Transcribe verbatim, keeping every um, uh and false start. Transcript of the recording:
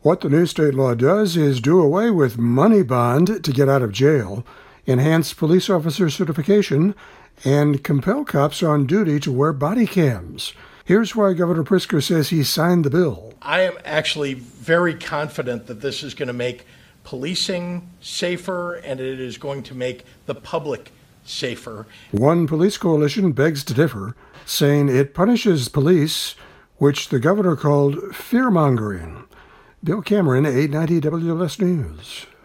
What the new state law does is do away with money bond to get out of jail, enhance police officer certification, and compel cops on duty to wear body cams. Here's why Governor Pritzker says he signed the bill. I am actually very confident that this is going to make policing safer, and it is going to make the public safer. One police coalition begs to differ, saying it punishes police, which the governor called fear-mongering. Bill Cameron, eight ninety W L S News.